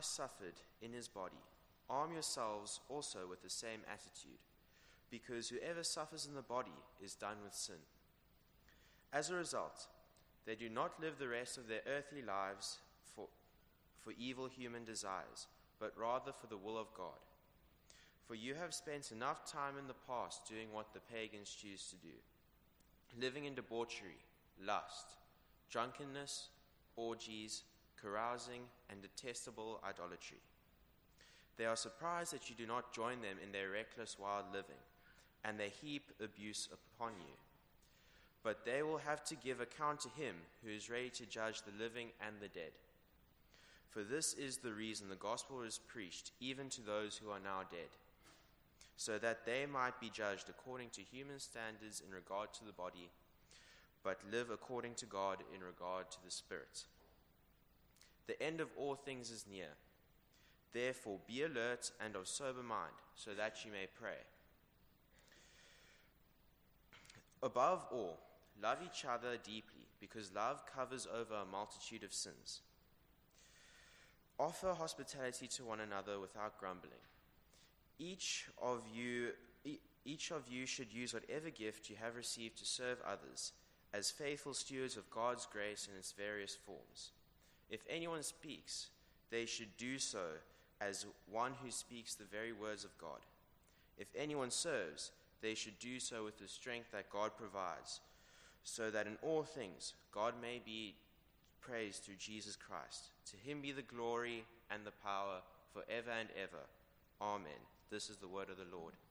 Christ suffered in his body, arm yourselves also with the same attitude, because whoever suffers in the body is done with sin. As a result, they do not live the rest of their earthly lives for evil human desires, but rather for the will of God. For you have spent enough time in the past doing what the pagans choose to do, living in debauchery, lust, drunkenness, orgies, carousing, and detestable idolatry. They are surprised that you do not join them in their reckless, wild living, and they heap abuse upon you. But they will have to give account to him who is ready to judge the living and the dead. For this is the reason the gospel is preached even to those who are now dead, so that they might be judged according to human standards in regard to the body, but live according to God in regard to the Spirit. The end of all things is near. Therefore be alert and of sober mind, so that you may pray. Above all, love each other deeply, because love covers over a multitude of sins. Offer hospitality to one another without grumbling. Each of you should use whatever gift you have received to serve others, as faithful stewards of God's grace in its various forms. If anyone speaks, they should do so as one who speaks the very words of God. If anyone serves, they should do so with the strength that God provides, so that in all things God may be praised through Jesus Christ. To him be the glory and the power forever and ever. Amen. This is the word of the Lord.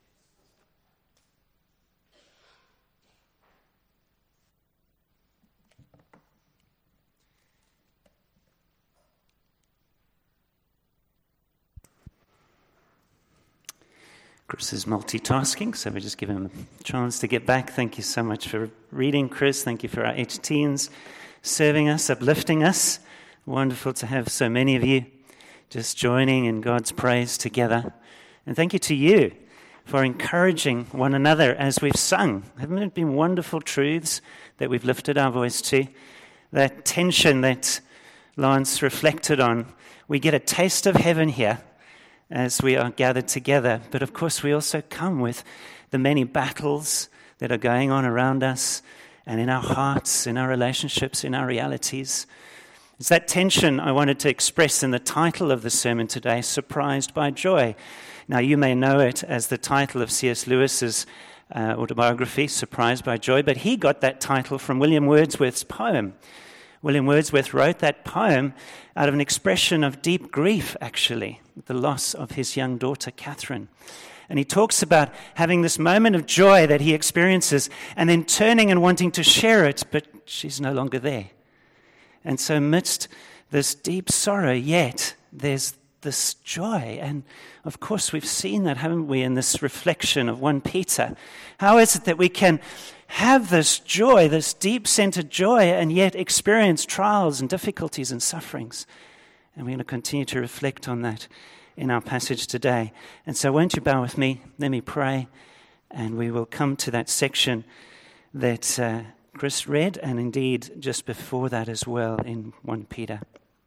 Chris is multitasking, so we just give him a chance to get back. Thank you so much for reading, Chris. Thank you for our H-teens serving us, uplifting us. Wonderful to have so many of you just joining in God's praise together. And thank you to you for encouraging one another as we've sung. Haven't it been wonderful truths that we've lifted our voice to? That tension that Lance reflected on. We get a taste of heaven here as we are gathered together. But of course, we also come with the many battles that are going on around us and in our hearts, in our relationships, in our realities. It's that tension I wanted to express in the title of the sermon today, Surprised by Joy. Now, you may know it as the title of C.S. Lewis's autobiography, Surprised by Joy, but he got that title from William Wordsworth's poem. William Wordsworth wrote that poem out of an expression of deep grief, actually, the loss of his young daughter, Catherine. And he talks about having this moment of joy that he experiences and then turning and wanting to share it, but she's no longer there. And so amidst this deep sorrow, yet there's this joy. And of course, we've seen that, haven't we, in this reflection of 1 Peter. How is it that we can have this joy, this deep-centered joy, and yet experience trials and difficulties and sufferings? And we're going to continue to reflect on that in our passage today. And so won't you bow with me? Let me pray, and we will come to that section that Chris read, and indeed just before that as well in 1 Peter.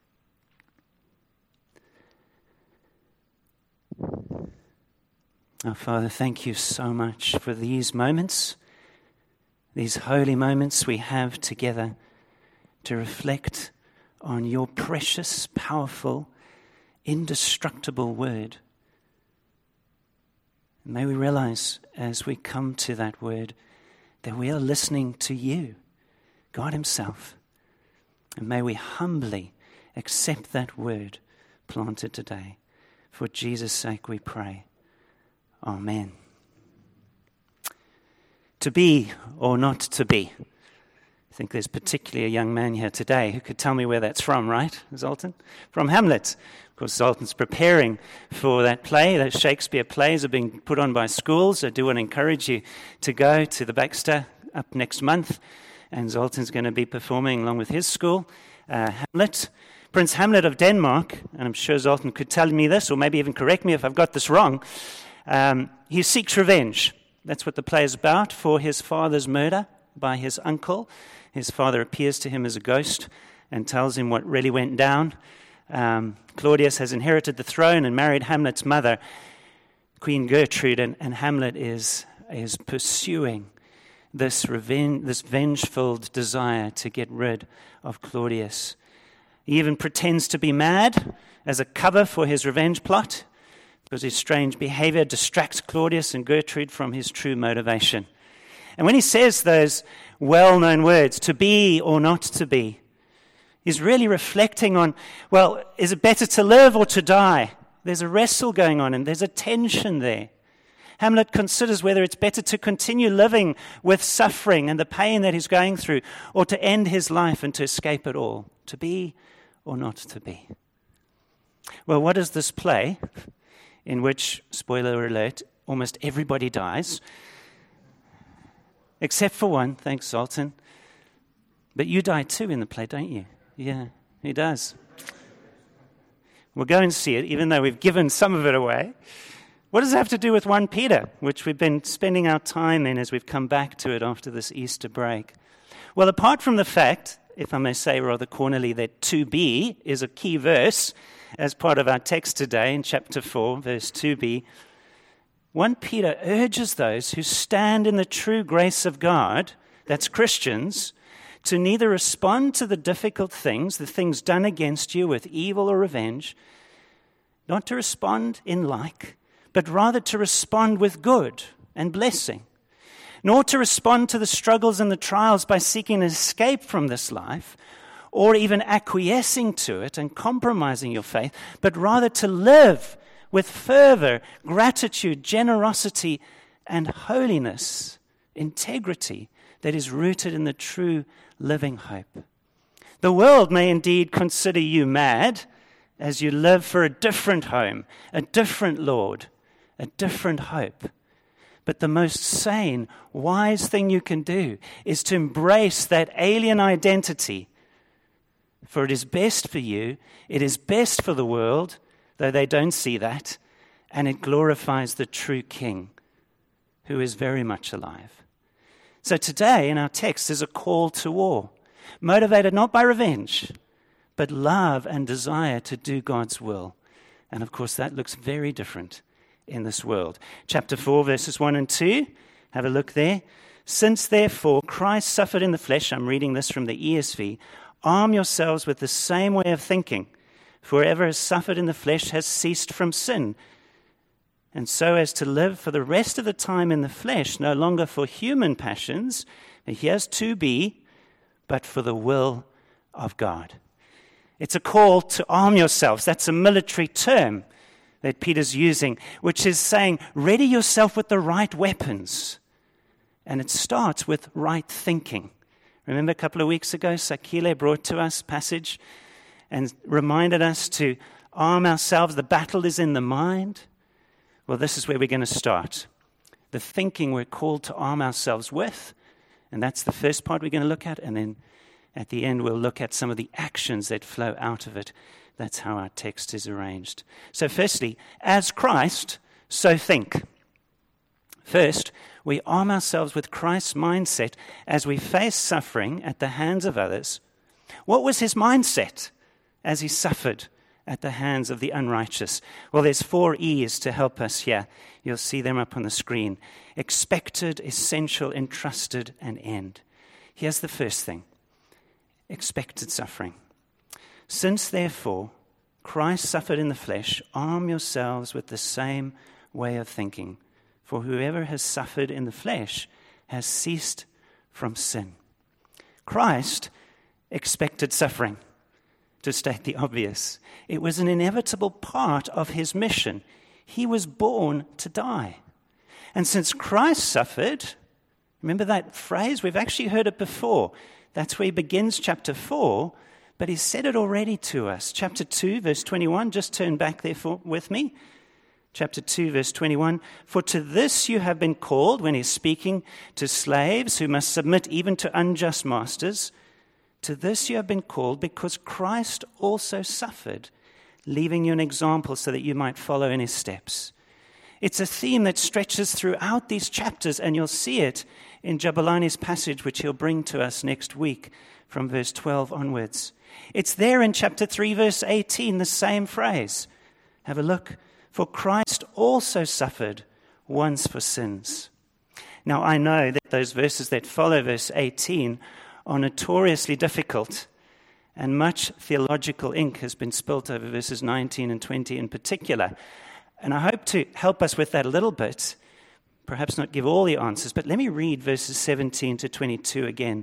Our Father, thank you so much for these moments, these holy moments we have together to reflect on your precious, powerful, indestructible word. And may we realize as we come to that word that we are listening to you, God himself. And may we humbly accept that word planted today. For Jesus' sake we pray. Amen. To be or not to be. I think there's particularly a young man here today who could tell me where that's from, right, Zoltan? From Hamlet. Of course, Zoltan's preparing for that play. Those Shakespeare plays are being put on by schools. I do want to encourage you to go to the Baxter up next month. And Zoltan's going to be performing along with his school, Hamlet. Prince Hamlet of Denmark, and I'm sure Zoltan could tell me this, or maybe even correct me if I've got this wrong, he seeks revenge. That's what the play is about, for his father's murder by his uncle. His father appears to him as a ghost and tells him what really went down. Claudius has inherited the throne and married Hamlet's mother, Queen Gertrude, and Hamlet is pursuing this vengeful desire to get rid of Claudius. He even pretends to be mad as a cover for his revenge plot, because his strange behavior distracts Claudius and Gertrude from his true motivation. And when he says those well-known words, to be or not to be, he's really reflecting on, well, is it better to live or to die? There's a wrestle going on, and there's a tension there. Hamlet considers whether it's better to continue living with suffering and the pain that he's going through, or to end his life and to escape it all, to be or not to be. Well, what is this play in which, spoiler alert, almost everybody dies? Except for one, thanks, Zoltan. But you die too in the play, don't you? Yeah, he does. We'll go and see it, even though we've given some of it away. What does it have to do with 1 Peter, which we've been spending our time in as we've come back to it after this Easter break? Well, apart from the fact, if I may say rather cornerly, that to be is a key verse as part of our text today in chapter 4, verse 2b, 1 Peter urges those who stand in the true grace of God, that's Christians, to neither respond to the difficult things, the things done against you with evil or revenge, not to respond in like, but rather to respond with good and blessing, nor to respond to the struggles and the trials by seeking an escape from this life, or even acquiescing to it and compromising your faith, but rather to live with fervor, gratitude, generosity, and holiness, integrity that is rooted in the true living hope. The world may indeed consider you mad as you live for a different home, a different Lord, a different hope. But the most sane, wise thing you can do is to embrace that alien identity. For it is best for you, it is best for the world, though they don't see that, and it glorifies the true King, who is very much alive. So today in our text is a call to war, motivated not by revenge, but love and desire to do God's will. And of course that looks very different in this world. Chapter 4, verses 1 and 2, have a look there. Since therefore Christ suffered in the flesh, I'm reading this from the ESV, arm yourselves with the same way of thinking. For whoever has suffered in the flesh has ceased from sin, and so as to live for the rest of the time in the flesh, no longer for human passions, and here's to be, but for the will of God. It's a call to arm yourselves. That's a military term that Peter's using, which is saying, ready yourself with the right weapons. And it starts with right thinking. Remember a couple of weeks ago, Sakile brought to us passage and reminded us to arm ourselves. The battle is in the mind. Well, this is where we're going to start. The thinking we're called to arm ourselves with, and that's the first part we're going to look at, and then at the end we'll look at some of the actions that flow out of it. That's how our text is arranged. So firstly, as Christ, so think. First, we arm ourselves with Christ's mindset as we face suffering at the hands of others. What was his mindset as he suffered at the hands of the unrighteous? Well, there's 4 E's to help us here. You'll see them up on the screen. Expected, essential, entrusted, and end. Here's the first thing. Expected suffering. Since, therefore, Christ suffered in the flesh, arm yourselves with the same way of thinking. For whoever has suffered in the flesh has ceased from sin. Christ expected suffering, to state the obvious. It was an inevitable part of his mission. He was born to die. And since Christ suffered, remember that phrase? We've actually heard it before. That's where he begins chapter 4, but he said it already to us. Chapter 2, verse 21, just turn back there with me. Chapter 2, verse 21, for to this you have been called, when he's speaking to slaves who must submit even to unjust masters, to this you have been called because Christ also suffered, leaving you an example so that you might follow in his steps. It's a theme that stretches throughout these chapters, and you'll see it in Jabulani's passage, which he'll bring to us next week from verse 12 onwards. It's there in chapter 3, verse 18, the same phrase. Have a look. For Christ also suffered once for sins. Now, I know that those verses that follow verse 18 are notoriously difficult, and much theological ink has been spilt over verses 19 and 20 in particular. And I hope to help us with that a little bit, perhaps not give all the answers, but let me read verses 17 to 22 again.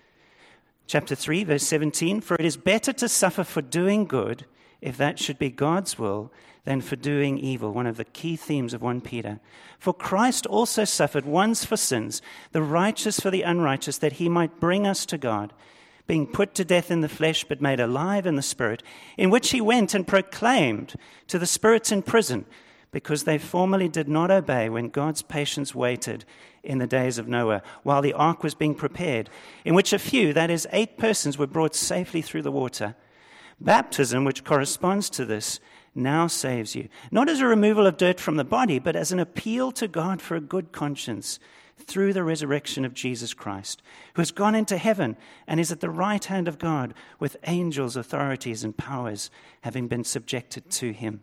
Chapter 3, verse 17, for it is better to suffer for doing good, if that should be God's will, than for doing evil, one of the key themes of 1 Peter. For Christ also suffered once for sins, the righteous for the unrighteous, that he might bring us to God, being put to death in the flesh, but made alive in the Spirit, in which he went and proclaimed to the spirits in prison, because they formerly did not obey when God's patience waited in the days of Noah, while the ark was being prepared, in which a few, that is 8 persons, were brought safely through the water. Baptism, which corresponds to this, now saves you, not as a removal of dirt from the body, but as an appeal to God for a good conscience through the resurrection of Jesus Christ, who has gone into heaven and is at the right hand of God with angels, authorities, and powers having been subjected to him.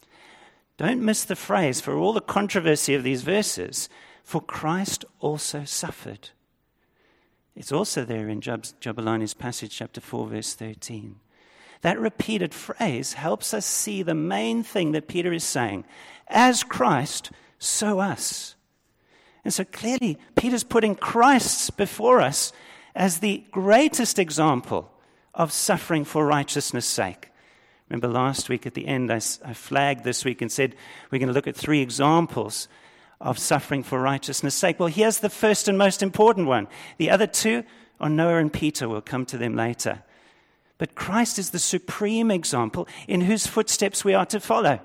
Don't miss the phrase, for all the controversy of these verses, for Christ also suffered. It's also there in Jabulani's passage, chapter 4, verse 13. That repeated phrase helps us see the main thing that Peter is saying. As Christ, so us. And so clearly, Peter's putting Christ before us as the greatest example of suffering for righteousness' sake. Remember last week at the end, I flagged this week and said we're going to look at 3 examples of suffering for righteousness' sake. Well, here's the first and most important one. The other 2 are Noah and Peter. We'll come to them later. But Christ is the supreme example in whose footsteps we are to follow.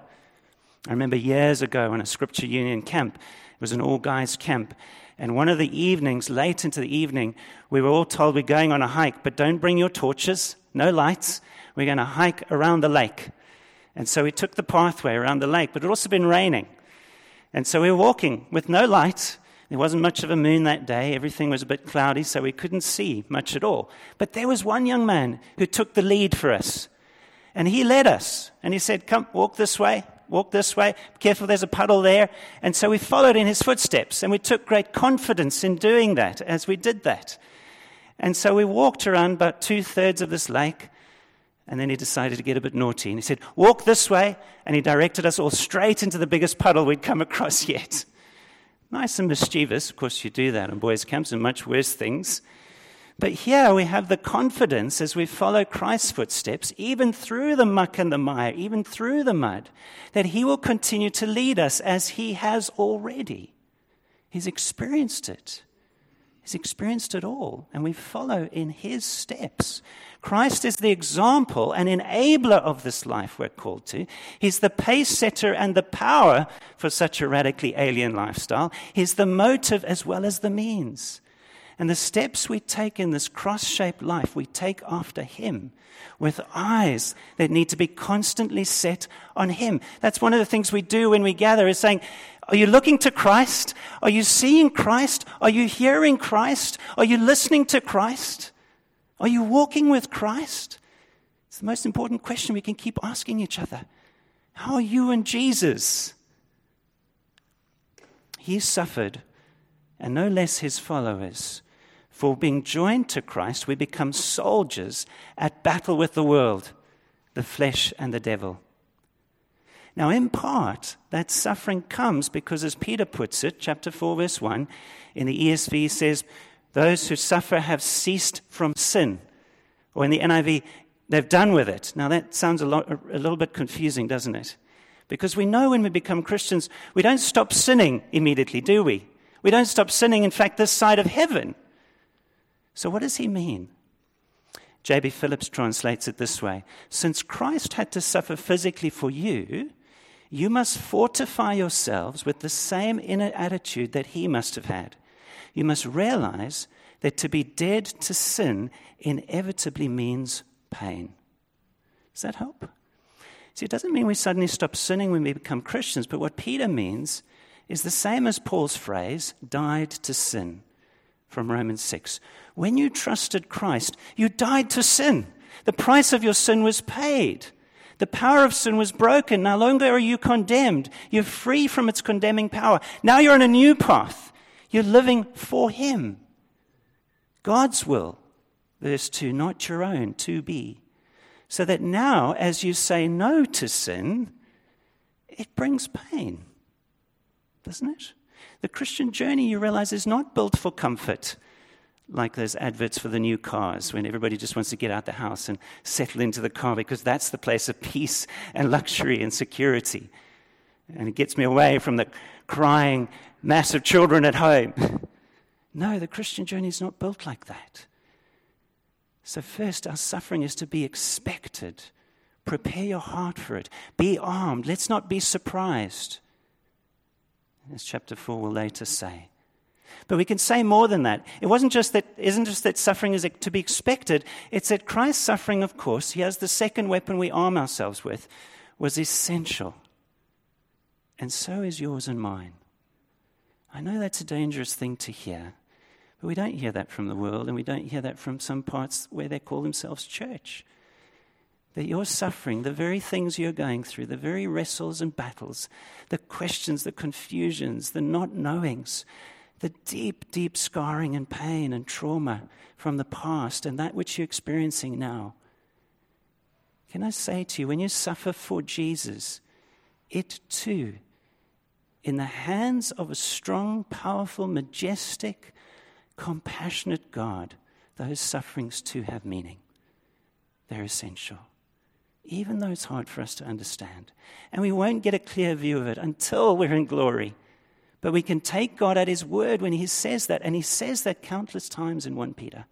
I remember years ago on a Scripture Union camp, it was an all-guys camp, and one of the evenings, late into the evening, we were all told we're going on a hike, but don't bring your torches, no lights. We're going to hike around the lake. And so we took the pathway around the lake, but it had also been raining. And so we were walking with no light. There wasn't much of a moon that day. Everything was a bit cloudy, so we couldn't see much at all. But there was one young man who took the lead for us. And he led us. And he said, come, walk this way. Walk this way. Be careful, there's a puddle there. And so we followed in his footsteps. And we took great confidence in doing that as we did that. And so we walked around about 2/3 of this lake. And then he decided to get a bit naughty. And he said, walk this way. And he directed us all straight into the biggest puddle we'd come across yet. Nice and mischievous. Of course, you do that on boys' camps and much worse things. But here we have the confidence as we follow Christ's footsteps, even through the muck and the mire, even through the mud, that he will continue to lead us as he has already. He's experienced it. He's experienced it all, and we follow in his steps. Christ is the example and enabler of this life we're called to. He's the pace setter and the power for such a radically alien lifestyle. He's the motive as well as the means. And the steps we take in this cross-shaped life, we take after him with eyes that need to be constantly set on him. That's one of the things we do when we gather, is saying, are you looking to Christ? Are you seeing Christ? Are you hearing Christ? Are you listening to Christ? Are you walking with Christ? It's the most important question we can keep asking each other. How are you and Jesus? He suffered, and no less his followers. For being joined to Christ, we become soldiers at battle with the world, the flesh and the devil. Now, in part, that suffering comes because, as Peter puts it, chapter 4, verse 1, in the ESV says, those who suffer have ceased from sin. Or in the NIV, they've done with it. Now, that sounds a little bit confusing, doesn't it? Because we know when we become Christians, we don't stop sinning immediately, do we? We don't stop sinning, in fact, this side of heaven. So what does he mean? J.B. Phillips translates it this way. Since Christ had to suffer physically for you, you must fortify yourselves with the same inner attitude that he must have had. You must realize that to be dead to sin inevitably means pain. Does that help? See, it doesn't mean we suddenly stop sinning when we become Christians, but what Peter means is the same as Paul's phrase, died to sin, from Romans 6. When you trusted Christ, you died to sin. The price of your sin was paid. The power of sin was broken. No longer are you condemned. You're free from its condemning power. Now you're on a new path. You're living for him. God's will, verse 2, not your own, to be. So that now, as you say no to sin, it brings pain, doesn't it? The Christian journey, you realize, is not built for comfort, like those adverts for the new cars when everybody just wants to get out the house and settle into the car because that's the place of peace and luxury and security. And it gets me away from the crying mass of children at home. No, the Christian journey is not built like that. So first, our suffering is to be expected. Prepare your heart for it. Be armed. Let's not be surprised. As chapter 4 will later say. But we can say more than that. Isn't just that suffering is to be expected. It's that Christ's suffering, of course, he has the second weapon we arm ourselves with, was essential. And so is yours and mine. I know that's a dangerous thing to hear, but we don't hear that from the world, and we don't hear that from some parts where they call themselves church. That your suffering, the very things you're going through, the very wrestles and battles, the questions, the confusions, the not knowings, the deep, deep scarring and pain and trauma from the past and that which you're experiencing now. Can I say to you, when you suffer for Jesus, it too, in the hands of a strong, powerful, majestic, compassionate God, those sufferings too have meaning. They're essential. Even though it's hard for us to understand. And we won't get a clear view of it until we're in glory. But we can take God at his word when he says that, and he says that countless times in 1 Peter.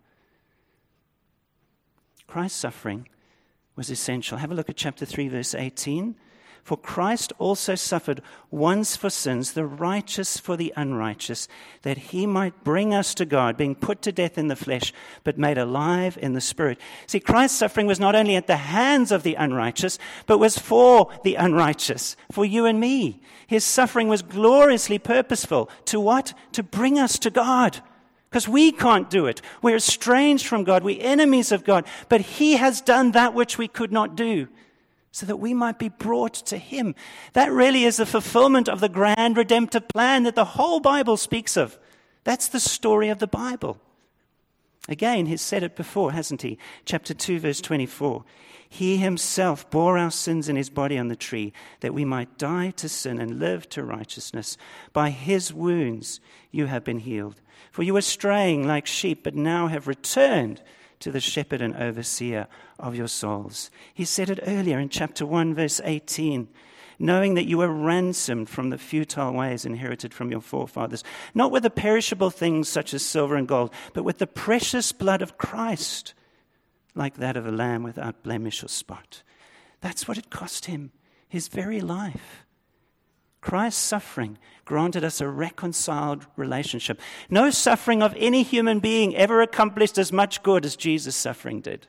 Christ's suffering was essential. Have a look at chapter 3, verse 18. For Christ also suffered once for sins, the righteous for the unrighteous, that he might bring us to God, being put to death in the flesh, but made alive in the spirit. See, Christ's suffering was not only at the hands of the unrighteous, but was for the unrighteous, for you and me. His suffering was gloriously purposeful. To what? To bring us to God. Because we can't do it. We're estranged from God. We're enemies of God. But he has done that which we could not do, so that we might be brought to him. That really is the fulfillment of the grand redemptive plan that the whole Bible speaks of. That's the story of the Bible. Again, he's said it before, hasn't he? Chapter 2, verse 24. He himself bore our sins in his body on the tree, that we might die to sin and live to righteousness. By his wounds you have been healed. For you were straying like sheep, but now have returned to the shepherd and overseer of your souls. He said it earlier in chapter 1, verse 18, knowing that you were ransomed from the futile ways inherited from your forefathers, not with the perishable things such as silver and gold, but with the precious blood of Christ, like that of a lamb without blemish or spot. That's what it cost him, his very life. Christ's suffering granted us a reconciled relationship. No suffering of any human being ever accomplished as much good as Jesus' suffering did.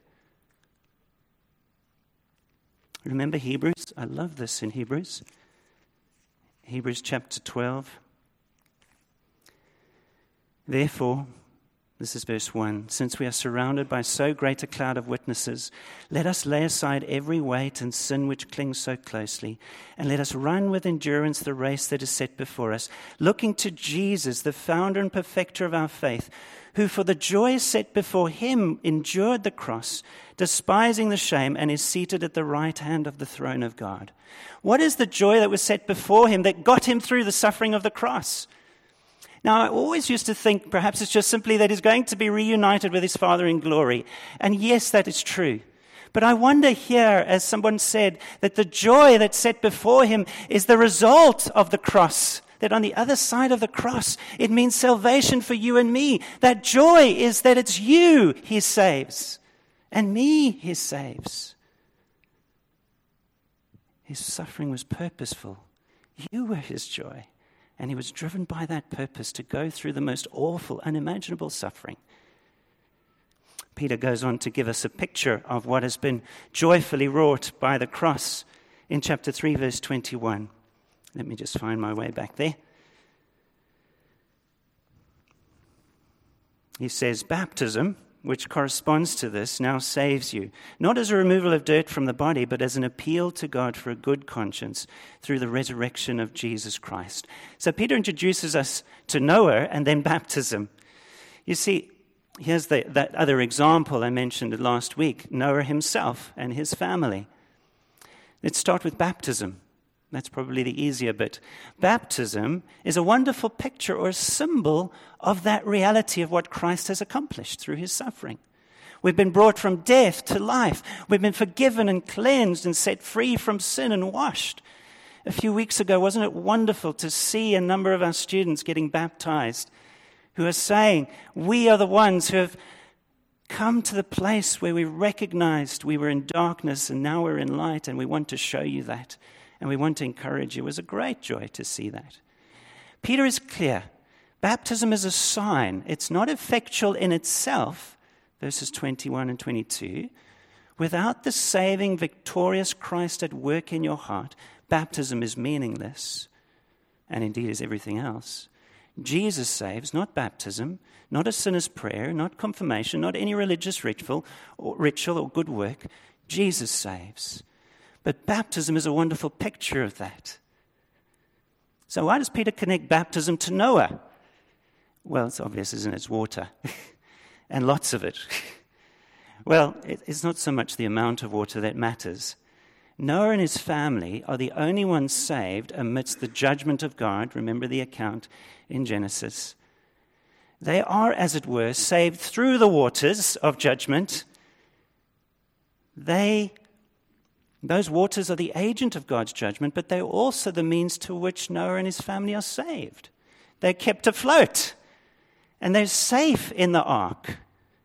Remember Hebrews? I love this in Hebrews. Hebrews chapter 12. Therefore, this is verse 1. Since we are surrounded by so great a cloud of witnesses, let us lay aside every weight and sin which clings so closely, and let us run with endurance the race that is set before us, looking to Jesus, the founder and perfecter of our faith, who for the joy set before him endured the cross, despising the shame, and is seated at the right hand of the throne of God. What is the joy that was set before him that got him through the suffering of the cross? Now, I always used to think perhaps it's just simply that he's going to be reunited with his Father in glory. And yes, that is true. But I wonder here, as someone said, that the joy that's set before him is the result of the cross. That on the other side of the cross, it means salvation for you and me. That joy is that it's you he saves, and me he saves. His suffering was purposeful. You were his joy. And he was driven by that purpose to go through the most awful, unimaginable suffering. Peter goes on to give us a picture of what has been joyfully wrought by the cross in chapter 3, verse 21. Let me just find my way back there. He says, baptism, which corresponds to this, now saves you, not as a removal of dirt from the body, but as an appeal to God for a good conscience through the resurrection of Jesus Christ. So Peter introduces us to Noah and then baptism. You see, here's that other example I mentioned last week, Noah himself and his family. Let's start with baptism. That's probably the easier bit. Baptism is a wonderful picture or a symbol of that reality of what Christ has accomplished through his suffering. We've been brought from death to life. We've been forgiven and cleansed and set free from sin and washed. A few weeks ago, wasn't it wonderful to see a number of our students getting baptized who are saying, we are the ones who have come to the place where we recognized we were in darkness and now we're in light, and we want to show you that. And we want to encourage you. It was a great joy to see that. Peter is clear. Baptism is a sign. It's not effectual in itself, verses 21 and 22. Without the saving, victorious Christ at work in your heart, baptism is meaningless, and indeed is everything else. Jesus saves, not baptism, not a sinner's prayer, not confirmation, not any religious ritual or good work. Jesus saves. But baptism is a wonderful picture of that. So why does Peter connect baptism to Noah? Well, it's obvious, isn't it? It's water. And lots of it. Well, it's not so much the amount of water that matters. Noah and his family are the only ones saved amidst the judgment of God. Remember the account in Genesis. They are, as it were, saved through the waters of judgment. Those waters are the agent of God's judgment, but they're also the means to which Noah and his family are saved. They're kept afloat, and they're safe in the ark.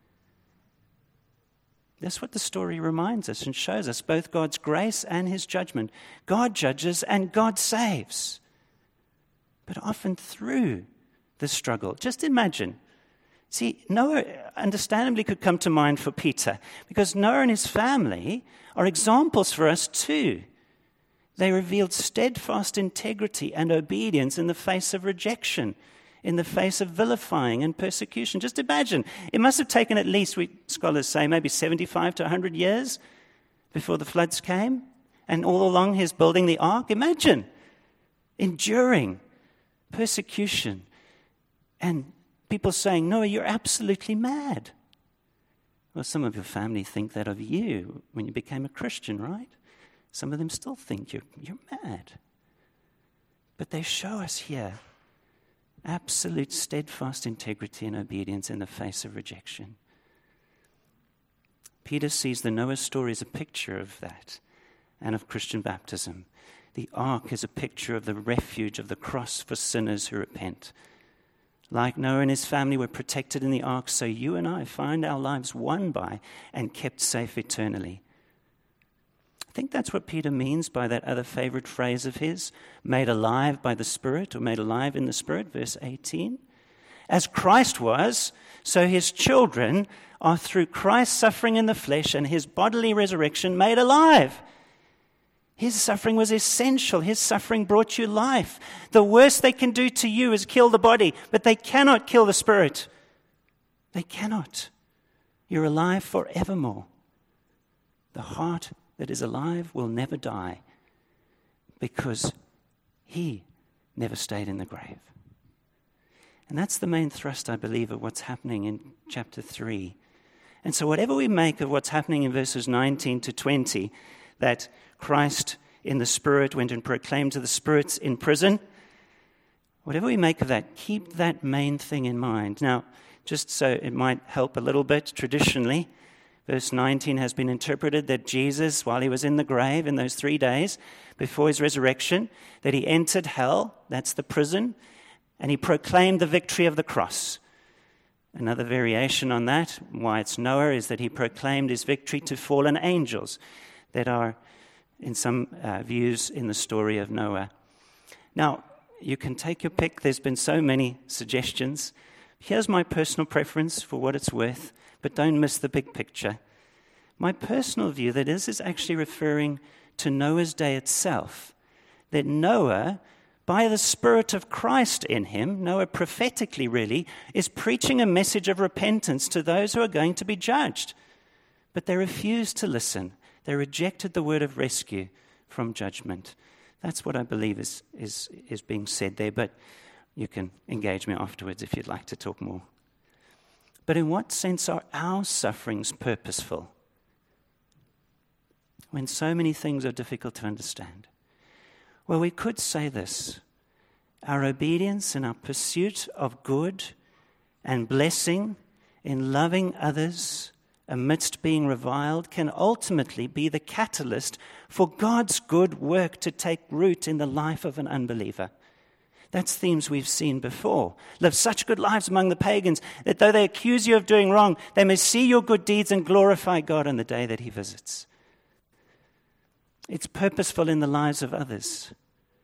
That's what the story reminds us and shows us, both God's grace and his judgment. God judges and God saves, but often through the struggle. Just imagine. See, Noah understandably could come to mind for Peter, because Noah and his family are examples for us too. They revealed steadfast integrity and obedience in the face of rejection, in the face of vilifying and persecution. Just imagine, it must have taken at least, scholars say, maybe 75 to 100 years before the floods came, and all along he's building the ark. Imagine enduring persecution and people saying, Noah, you're absolutely mad. Well, some of your family think that of you when you became a Christian, right? Some of them still think you're mad. But they show us here absolute steadfast integrity and obedience in the face of rejection. Peter sees the Noah story as a picture of that and of Christian baptism. The ark is a picture of the refuge of the cross for sinners who repent. Like Noah and his family were protected in the ark, so you and I find our lives won by and kept safe eternally. I think that's what Peter means by that other favorite phrase of his, made alive by the Spirit, or made alive in the Spirit, verse 18. As Christ was, so his children are through Christ's suffering in the flesh and his bodily resurrection made alive. His suffering was essential. His suffering brought you life. The worst they can do to you is kill the body, but they cannot kill the spirit. They cannot. You're alive forevermore. The heart that is alive will never die because he never stayed in the grave. And that's the main thrust, I believe, of what's happening in chapter 3. And so whatever we make of what's happening in verses 19 to 20, that Christ in the Spirit went and proclaimed to the spirits in prison. Whatever we make of that, keep that main thing in mind. Now, just so it might help a little bit, traditionally, verse 19 has been interpreted that Jesus, while he was in the grave in those 3 days before his resurrection, that he entered hell, that's the prison, and he proclaimed the victory of the cross. Another variation on that, why it's Noah, is that he proclaimed his victory to fallen angels that are, in some views, in the story of Noah. Now, you can take your pick. There's been so many suggestions. Here's my personal preference for what it's worth, but don't miss the big picture. My personal view that is actually referring to Noah's day itself, that Noah, by the Spirit of Christ in him, Noah prophetically really, is preaching a message of repentance to those who are going to be judged. But they refused to listen. They rejected the word of rescue from judgment. That's what I believe is being said there, but you can engage me afterwards if you'd like to talk more. But in what sense are our sufferings purposeful when so many things are difficult to understand? Well, we could say this. Our obedience and our pursuit of good and blessing in loving others amidst being reviled can ultimately be the catalyst for God's good work to take root in the life of an unbeliever. That's themes we've seen before. Live such good lives among the pagans that though they accuse you of doing wrong, they may see your good deeds and glorify God on the day that he visits. It's purposeful in the lives of others,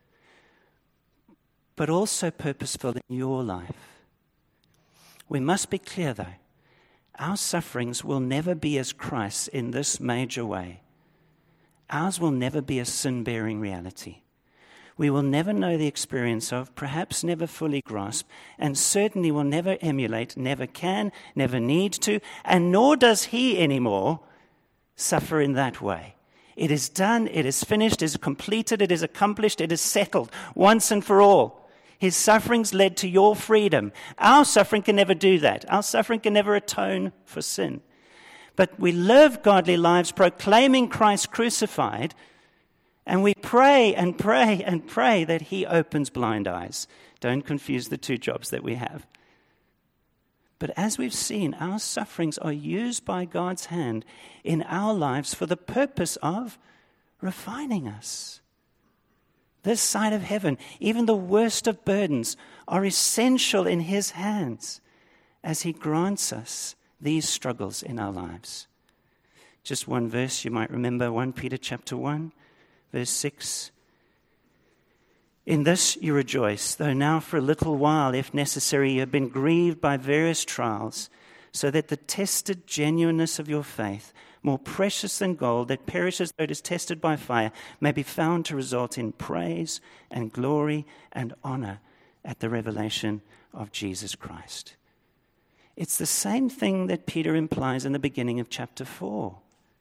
but also purposeful in your life. We must be clear, though. Our sufferings will never be as Christ's in this major way. Ours will never be a sin-bearing reality. We will never know the experience of, perhaps never fully grasp, and certainly will never emulate, never can, never need to, and nor does he anymore suffer in that way. It is done, it is finished, it is completed, it is accomplished, it is settled once and for all. His sufferings led to your freedom. Our suffering can never do that. Our suffering can never atone for sin. But we live godly lives proclaiming Christ crucified, and we pray and pray and pray that he opens blind eyes. Don't confuse the two jobs that we have. But as we've seen, our sufferings are used by God's hand in our lives for the purpose of refining us. This side of heaven, even the worst of burdens, are essential in his hands as he grants us these struggles in our lives. Just one verse you might remember, 1 Peter chapter 1, verse 6. In this you rejoice, though now for a little while, if necessary, you have been grieved by various trials, so that the tested genuineness of your faith, more precious than gold that perishes though it is tested by fire, may be found to result in praise and glory and honor at the revelation of Jesus Christ. It's the same thing that Peter implies in the beginning of chapter 4.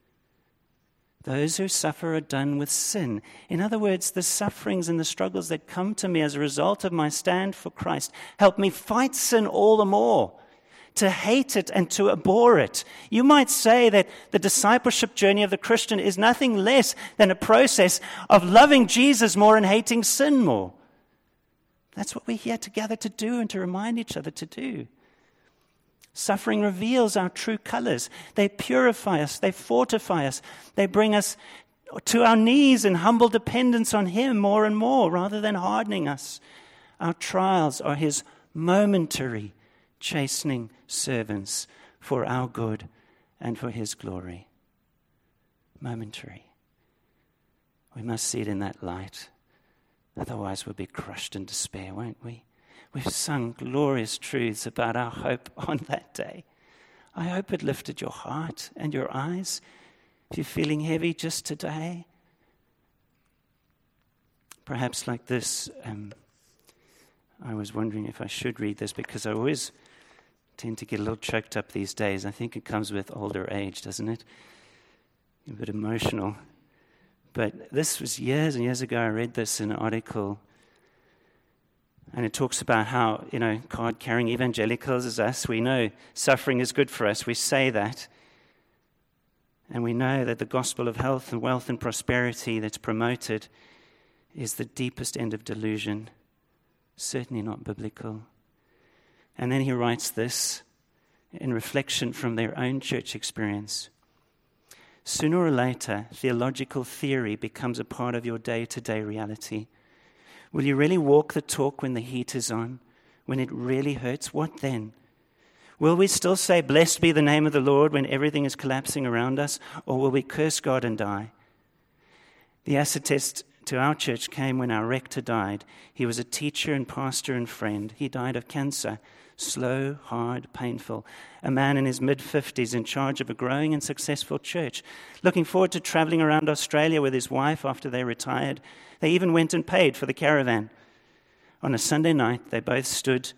Those who suffer are done with sin. In other words, the sufferings and the struggles that come to me as a result of my stand for Christ help me fight sin all the more, to hate it and to abhor it. You might say that the discipleship journey of the Christian is nothing less than a process of loving Jesus more and hating sin more. That's what we're here together to do and to remind each other to do. Suffering reveals our true colors. They purify us. They fortify us. They bring us to our knees in humble dependence on him more and more rather than hardening us. Our trials are his momentary chastening servants for our good and for his glory. Momentary. We must see it in that light. Otherwise we'll be crushed in despair, won't we? We've sung glorious truths about our hope on that day. I hope it lifted your heart and your eyes. If you're feeling heavy just today, perhaps like this, I was wondering if I should read this because I always tend to get a little choked up these days. I think it comes with older age, doesn't it? A bit emotional. But this was years and years ago. I read this in an article. And it talks about how, card-carrying evangelicals as us, we know suffering is good for us. We say that. And we know that the gospel of health and wealth and prosperity that's promoted is the deepest end of delusion. Certainly not biblical. And then he writes this in reflection from their own church experience. Sooner or later, theological theory becomes a part of your day-to-day reality. Will you really walk the talk when the heat is on, when it really hurts? What then? Will we still say, blessed be the name of the Lord when everything is collapsing around us, or will we curse God and die? The acid test to our church came when our rector died. He was a teacher and pastor and friend. He died of cancer, slow, hard, painful. A man in his mid-50s in charge of a growing and successful church, looking forward to traveling around Australia with his wife after they retired. They even went and paid for the caravan. On a Sunday night, they both stood.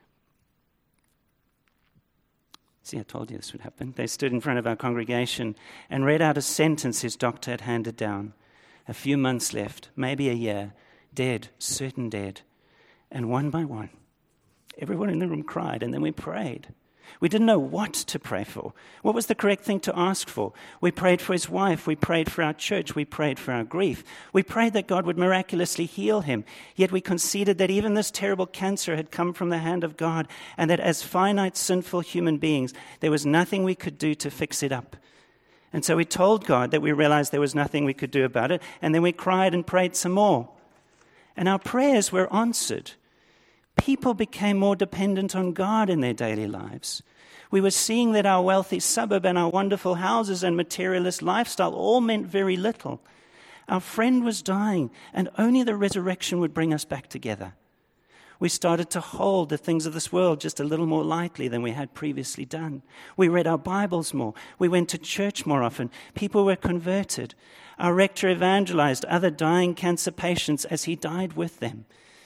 See, I told you this would happen. They stood in front of our congregation and read out a sentence his doctor had handed down. A few months left, maybe a year, dead, certain dead. And one by one, everyone in the room cried, and then we prayed. We didn't know what to pray for. What was the correct thing to ask for? We prayed for his wife. We prayed for our church. We prayed for our grief. We prayed that God would miraculously heal him. Yet we conceded that even this terrible cancer had come from the hand of God, and that as finite, sinful human beings, there was nothing we could do to fix it up. And so we told God that we realized there was nothing we could do about it, and then we cried and prayed some more. And our prayers were answered. People became more dependent on God in their daily lives. We were seeing that our wealthy suburb and our wonderful houses and materialist lifestyle all meant very little. Our friend was dying, and only the resurrection would bring us back together. We started to hold the things of this world just a little more lightly than we had previously done. We read our Bibles more. We went to church more often. People were converted. Our rector evangelized other dying cancer patients as he died with them.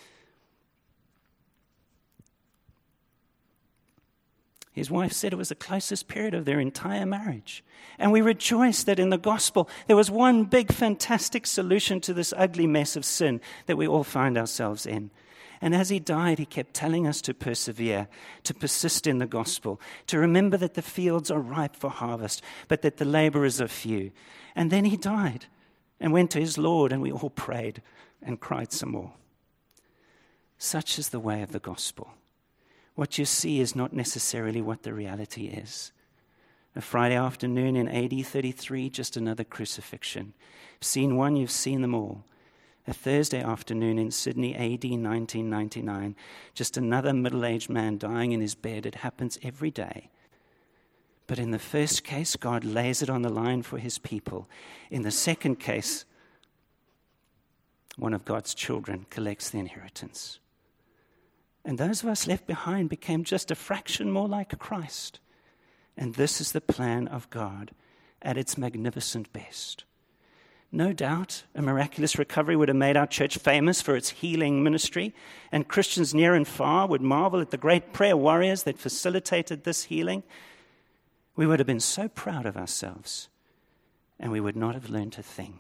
His wife said it was the closest period of their entire marriage. And we rejoiced that in the gospel there was one big, fantastic solution to this ugly mess of sin that we all find ourselves in. And as he died, he kept telling us to persevere, to persist in the gospel, to remember that the fields are ripe for harvest, but that the laborers are few. And then he died and went to his Lord, and we all prayed and cried some more. Such is the way of the gospel. What you see is not necessarily what the reality is. A Friday afternoon in AD 33, just another crucifixion. You've seen one, you've seen them all. A Thursday afternoon in Sydney, AD 1999, just another middle-aged man dying in his bed. It happens every day. But in the first case, God lays it on the line for his people. In the second case, one of God's children collects the inheritance. And those of us left behind became just a fraction more like Christ. And this is the plan of God at its magnificent best. No doubt a miraculous recovery would have made our church famous for its healing ministry, and Christians near and far would marvel at the great prayer warriors that facilitated this healing. We would have been so proud of ourselves, and we would not have learned a thing.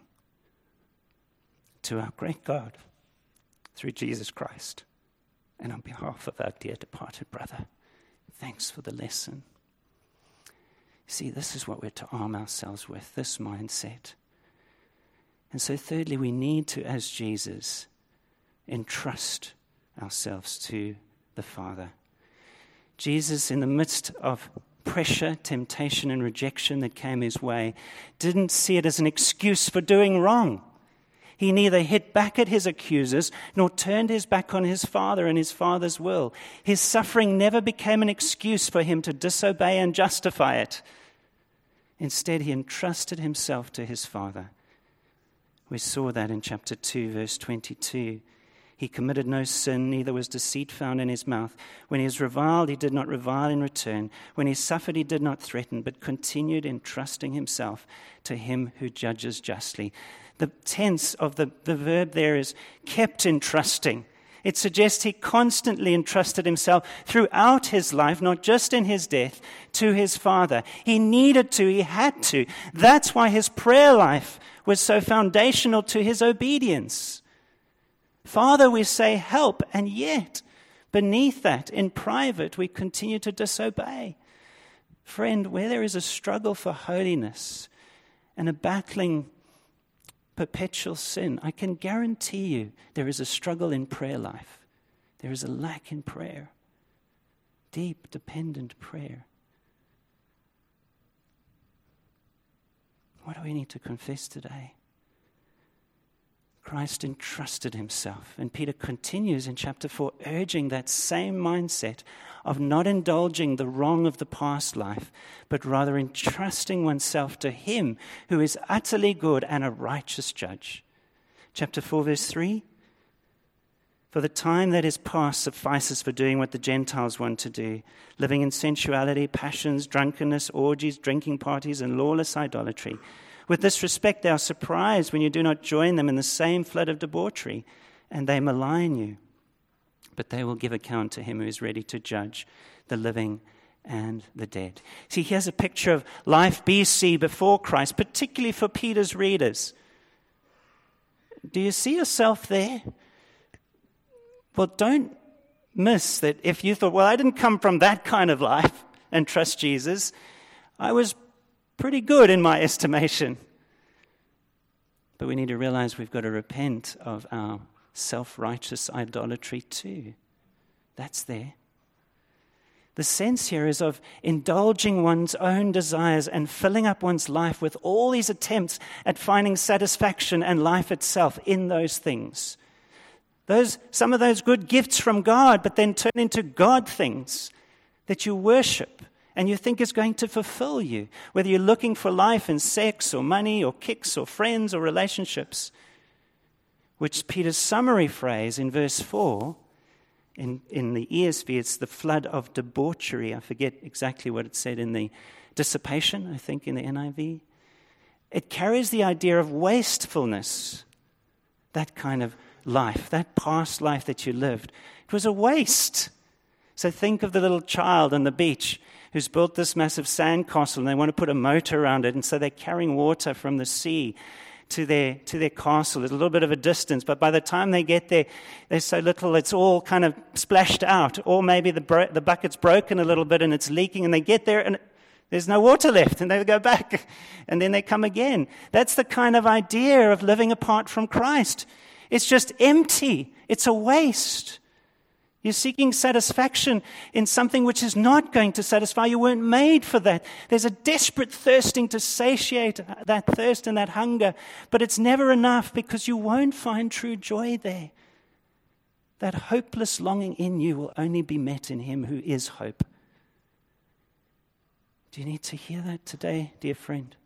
To our great God, through Jesus Christ, and on behalf of our dear departed brother, thanks for the lesson. See, this is what we're to arm ourselves with, this mindset. And so thirdly, we need to, as Jesus, entrust ourselves to the Father. Jesus, in the midst of pressure, temptation, and rejection that came his way, didn't see it as an excuse for doing wrong. He neither hit back at his accusers nor turned his back on his Father and his Father's will. His suffering never became an excuse for him to disobey and justify it. Instead, he entrusted himself to his Father. We saw that in chapter 2, verse 22. He committed no sin, neither was deceit found in his mouth. When he was reviled, he did not revile in return. When he suffered, he did not threaten, but continued entrusting himself to him who judges justly. The tense of the verb there is kept entrusting. It suggests he constantly entrusted himself throughout his life, not just in his death, to his Father. He needed to, he had to. That's why his prayer life was so foundational to his obedience. Father, we say, help, and yet beneath that, in private, we continue to disobey. Friend, where there is a struggle for holiness and a battling perpetual sin, I can guarantee you there is a struggle in prayer life. There is a lack in prayer. Deep, dependent prayer. What do we need to confess today? Christ entrusted himself. And Peter continues in chapter 4, urging that same mindset of not indulging the wrong of the past life, but rather entrusting oneself to him who is utterly good and a righteous judge. Chapter 4, verse 3, for the time that is past suffices for doing what the Gentiles want to do, living in sensuality, passions, drunkenness, orgies, drinking parties, and lawless idolatry. With this respect, they are surprised when you do not join them in the same flood of debauchery, and they malign you. but they will give account to him who is ready to judge the living and the dead. See, here's a picture of life BC before Christ, particularly for Peter's readers. Do you see yourself there? Well, don't miss that if you thought, well, I didn't come from that kind of life and trust Jesus. I was pretty good in my estimation. But we need to realize we've got to repent of our self-righteous idolatry too. That's there. The sense here is of indulging one's own desires and filling up one's life with all these attempts at finding satisfaction and life itself in those things. Some of those good gifts from God, but then turn into God things that you worship and you think is going to fulfill you, whether you're looking for life in sex or money or kicks or friends or relationships, which Peter's summary phrase in verse 4, in the ESV, it's the flood of debauchery. I forget exactly what it said in the dissipation, I think, in the NIV. It carries the idea of wastefulness, that kind of life, that past life that you lived. It was a waste. So think of the little child on the beach who's built this massive sandcastle and they want to put a moat around it, and so they're carrying water from the sea to their castle. There's a little bit of a distance, but by the time they get there, there's so little, it's all kind of splashed out, or maybe the bucket's broken a little bit and it's leaking, and they get there and there's no water left, and they go back, and then they come again. That's the kind of idea of living apart from Christ. It's just empty. It's a waste. You're seeking satisfaction in something which is not going to satisfy. You weren't made for that. There's a desperate thirsting to satiate that thirst and that hunger, but it's never enough because you won't find true joy there. That hopeless longing in you will only be met in him who is hope. Do you need to hear that today, dear friend?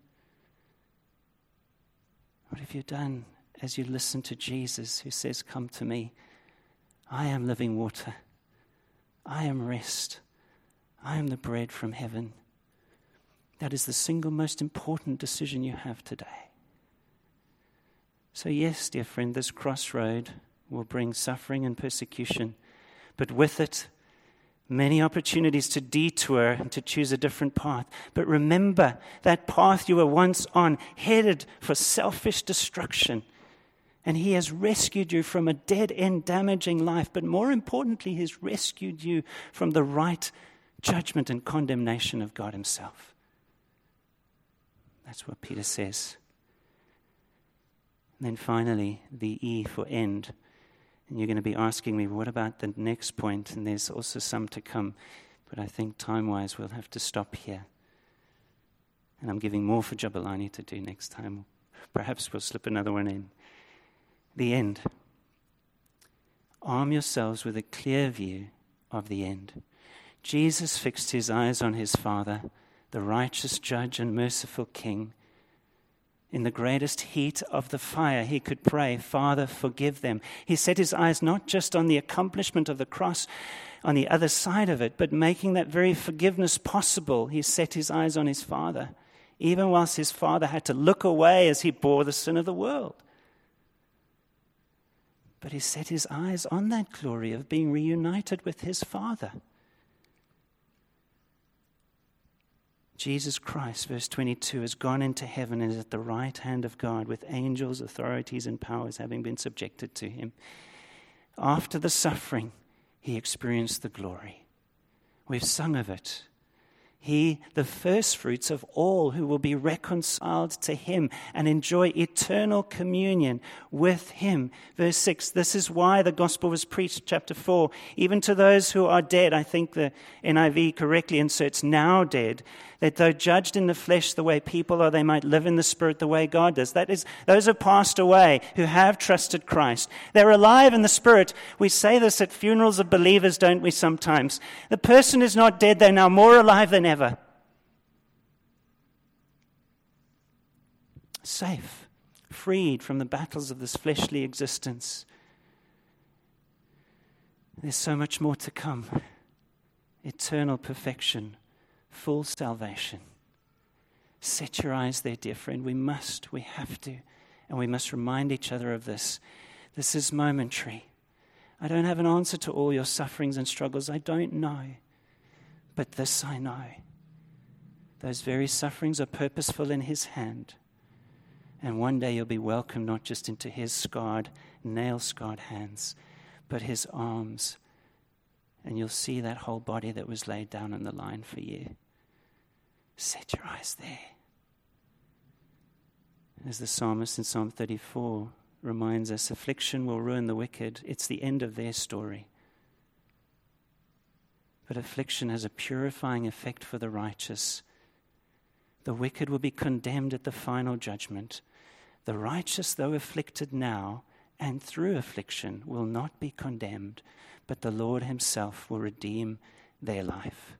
What have you done as you listen to Jesus who says, "Come to me. I am living water. I am rest. I am the bread from heaven." That is the single most important decision you have today. So yes, dear friend, this crossroad will bring suffering and persecution, but with it, many opportunities to detour and to choose a different path. But remember, that path you were once on, headed for selfish destruction. And he has rescued you from a dead-end, damaging life. But more importantly, he's rescued you from the right judgment and condemnation of God himself. That's what Peter says. And then finally, the E for end. And you're going to be asking me, what about the next point? And there's also some to come. But I think time-wise, we'll have to stop here. And I'm giving more for Jabulani to do next time. Perhaps we'll slip another one in. The end. Arm yourselves with a clear view of the end. Jesus fixed his eyes on his Father, the righteous judge and merciful King. In the greatest heat of the fire, he could pray, "Father, forgive them." He set his eyes not just on the accomplishment of the cross on the other side of it, but making that very forgiveness possible. He set his eyes on his Father, even whilst his Father had to look away as he bore the sin of the world. But he set his eyes on that glory of being reunited with his Father. Jesus Christ, verse 22, has gone into heaven and is at the right hand of God with angels, authorities, and powers having been subjected to him. After the suffering, he experienced the glory. We've sung of it. He, the first fruits of all who will be reconciled to him and enjoy eternal communion with him. Verse 6, this is why the gospel was preached, chapter 4, even to those who are dead. I think the NIV correctly inserts now dead, that though judged in the flesh the way people are, they might live in the spirit the way God does. That is, those who passed away, who have trusted Christ. They're alive in the spirit. We say this at funerals of believers, don't we, sometimes? The person is not dead, they're now more alive than ever. Safe, freed from the battles of this fleshly existence. There's so much more to come. Eternal perfection. Full salvation. Set your eyes there, dear friend. We have to, and we must remind each other of this. This is momentary. I don't have an answer to all your sufferings and struggles. I don't know. But this I know. Those very sufferings are purposeful in his hand. And one day you'll be welcomed not just into his scarred, nail-scarred hands, but his arms. And you'll see that whole body that was laid down on the line for you. Set your eyes there. As the psalmist in Psalm 34 reminds us, affliction will ruin the wicked. It's the end of their story. But affliction has a purifying effect for the righteous. The wicked will be condemned at the final judgment. The righteous, though afflicted now and through affliction, will not be condemned, but the Lord himself will redeem their life.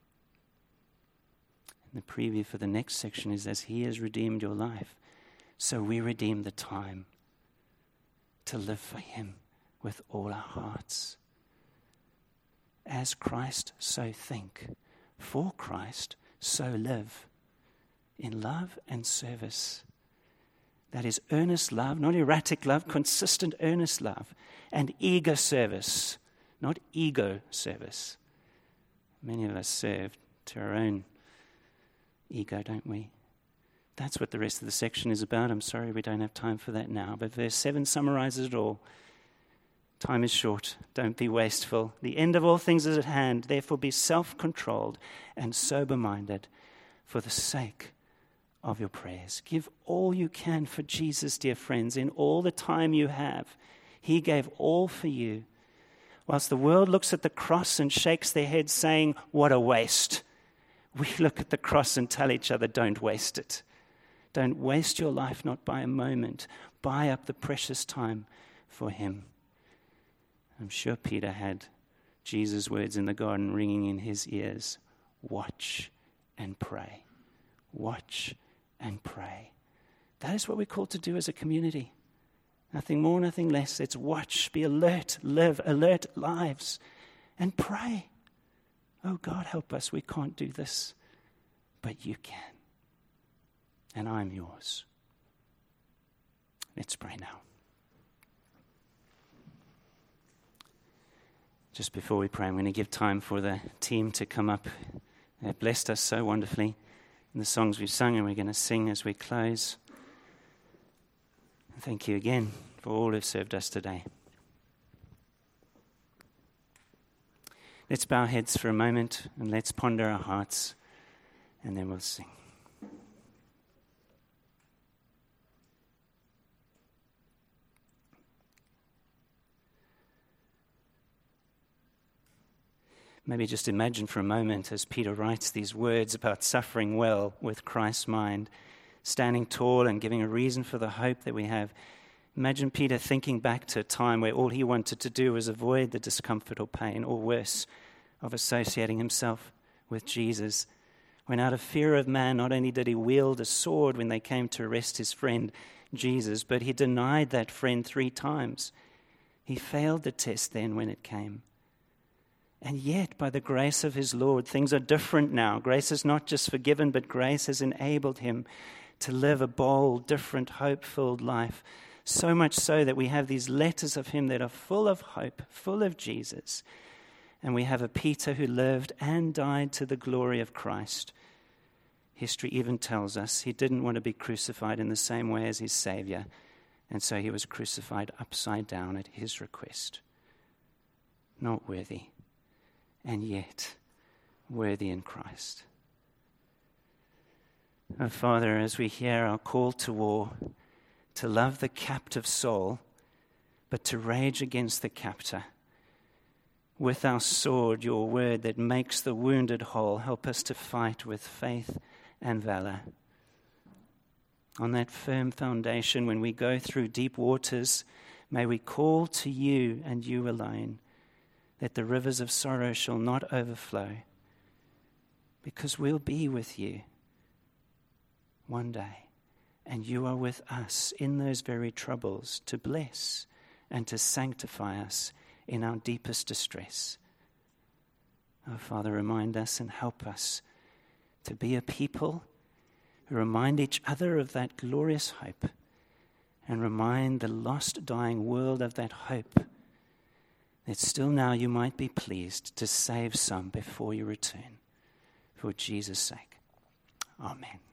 And the preview for the next section is, as he has redeemed your life, so we redeem the time to live for him with all our hearts. As Christ, so think. For Christ, so live. In love and service. That is earnest love, not erratic love, consistent earnest love, and eager service, not ego service. Many of us serve to our own ego, don't we? That's what the rest of the section is about. I'm sorry we don't have time for that now, but verse 7 summarizes it all. Time is short. Don't be wasteful. The end of all things is at hand. Therefore be self-controlled and sober-minded for the sake of your prayers. Give all you can for Jesus, dear friends, in all the time you have. He gave all for you. Whilst the world looks at the cross and shakes their heads saying, what a waste, we look at the cross and tell each other, don't waste it. Don't waste your life, not by a moment. Buy up the precious time for him. I'm sure Peter had Jesus' words in the garden ringing in his ears. Watch and pray. Watch and pray. That is what we're called to do as a community. Nothing more, nothing less. It's watch, be alert, live alert lives, and pray. Oh God, help us. We can't do this, but you can. And I'm yours. Let's pray now. Just before we pray, I'm going to give time for the team to come up. They have blessed us so wonderfully in the songs we've sung, and we're going to sing as we close. Thank you again for all who've served us today. Let's bow our heads for a moment and let's ponder our hearts, and then we'll sing. Maybe just imagine for a moment as Peter writes these words about suffering well with Christ's mind, standing tall and giving a reason for the hope that we have. Imagine Peter thinking back to a time where all he wanted to do was avoid the discomfort or pain, or worse, of associating himself with Jesus. When out of fear of man, not only did he wield a sword when they came to arrest his friend Jesus, but he denied that friend 3 times. He failed the test then when it came. And yet, by the grace of his Lord, things are different now. Grace has not just forgiven, but grace has enabled him to live a bold, different, hope-filled life. So much so that we have these letters of him that are full of hope, full of Jesus. And we have a Peter who lived and died to the glory of Christ. History even tells us he didn't want to be crucified in the same way as his Savior, and so he was crucified upside down at his request. Not worthy, and yet worthy in Christ. Oh, Father, as we hear our call to war, to love the captive soul, but to rage against the captor, with our sword, your word that makes the wounded whole, help us to fight with faith and valor. On that firm foundation, when we go through deep waters, may we call to you and you alone, that the rivers of sorrow shall not overflow, because we'll be with you one day, and you are with us in those very troubles to bless and to sanctify us in our deepest distress. Oh, Father, remind us and help us to be a people who remind each other of that glorious hope and remind the lost, dying world of that hope that still now you might be pleased to save some before you return. For Jesus' sake. Amen.